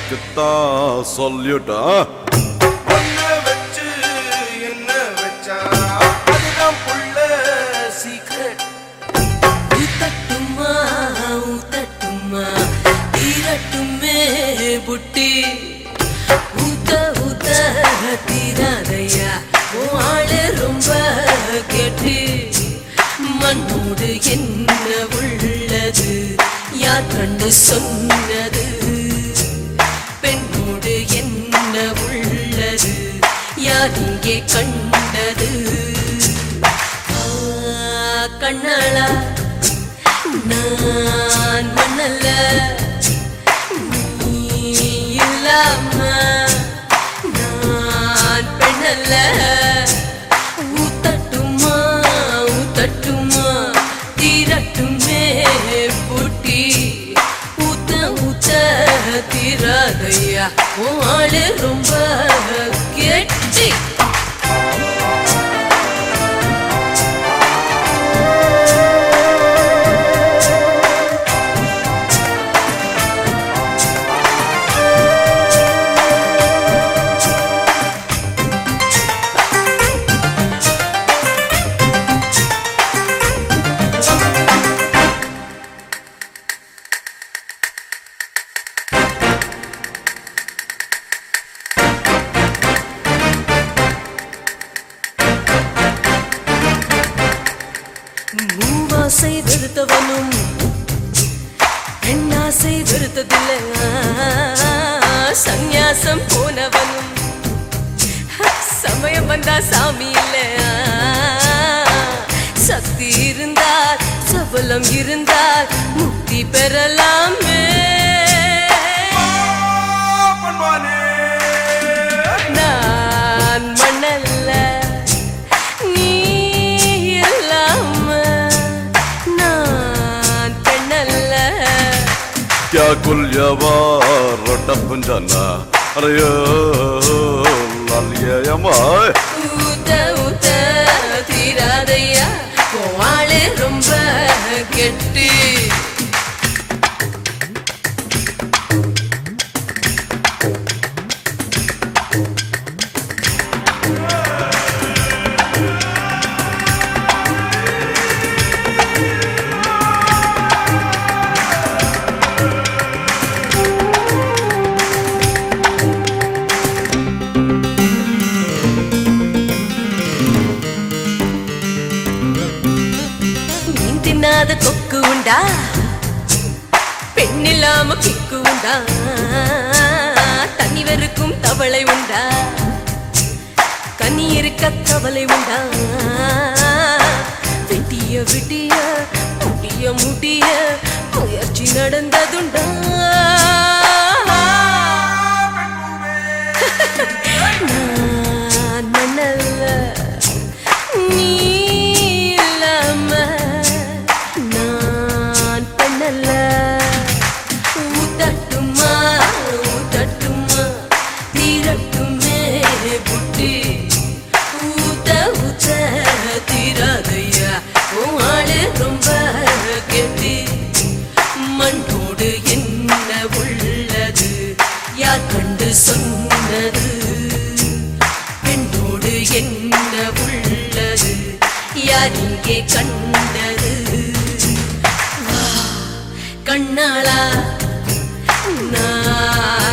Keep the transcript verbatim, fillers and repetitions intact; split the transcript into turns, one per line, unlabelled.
உனக்குத்தான் சொல்லிட்டா
என்ன வச்சா அதுதான் புள்ள சீக்ரெட்.
ஊத்தட்டுமா ஊத்தட்டுமா தீரட்டுமே புட்டி ஊத்த ஊத்த தீராதையா உன் ஆளு ரொம்ப கேட்டு மண்ணோடு என்ன உள்ளது யார் கண்டு சொன்னது பெண்ணோடு என்ன உள்ளது யார் இங்கே கண்டது கண்ணாளா நான் மண்ணல்ல நீ இல்லாம நான் பெண்ணல்ல ஊத்தட்டுமா ஊத்தட்டுமா தீரட்டுமே பூட்டி ஊத்த ஊத்த தீராதையா உன் ஆளு ரொம்ப கெட்டி. மூவாசை வெறுத்தவனும் பெண்ணாசை வெறுத்ததில்லை சந்நியாசம் போனவனும் சமயம் வந்தா சாமி இல்லை சக்தி இருந்தால் சபலம் இருந்தால் முக்தி பெறலாமே. நான் மண்ணல்ல நீ இல்லாம நான் பெண்ணல்ல.
क्या कुल्यवा रोटपन जाना अरे लालिया माय
ஊத்த ஊத்த தீராதையா உன் ஆளு ரொம்ப கெட்டி. மீன் தின்னாத கொக்கு உண்டா பெண்ணில்லாம கிக்கு உண்டா தண்ணி வெறுக்கும் தவளை உண்டா கனி இருக்க கவலை உண்டா விட்டிய விட்டிய முடிய முடிய முயற்சி நடந்ததுண்டா. நான் மண்ணல்ல நீ இல்லாம நான் பெண்ணல்ல. ஊத்தட்டுமா ஊத்தட்டுமா தீரட்டுமே புட்டி ஊத்த ஊத்த தீராதையா உன் ஆளு ரொம்ப கெட்டி மண்ணோடு என்ன உள்ளது யார் கண்டு சொன்னது பெண்ணோடு என்ன உள்ளது யார் இங்கே கண்டது. வா கண்ணாளா நான்